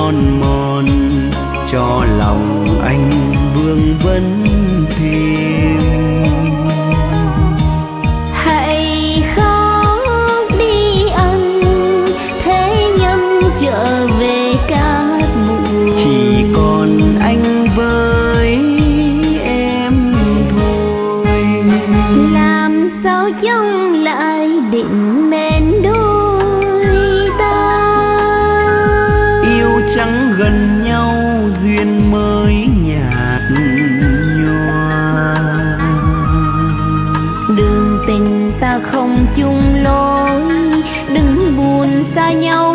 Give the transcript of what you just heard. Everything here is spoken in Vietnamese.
non mòn cho lòng anh vương vấn thêm. Hãy khóc đi anh, thế nhân trở về cát bụi. Chỉ còn anh với em thôi. Làm sao chống lại định mến đôi ta. Yêu chẳng gần nhau duyên mới nhạt nhòa. Đường tình ta không chung lối, đừng buồn xa nhau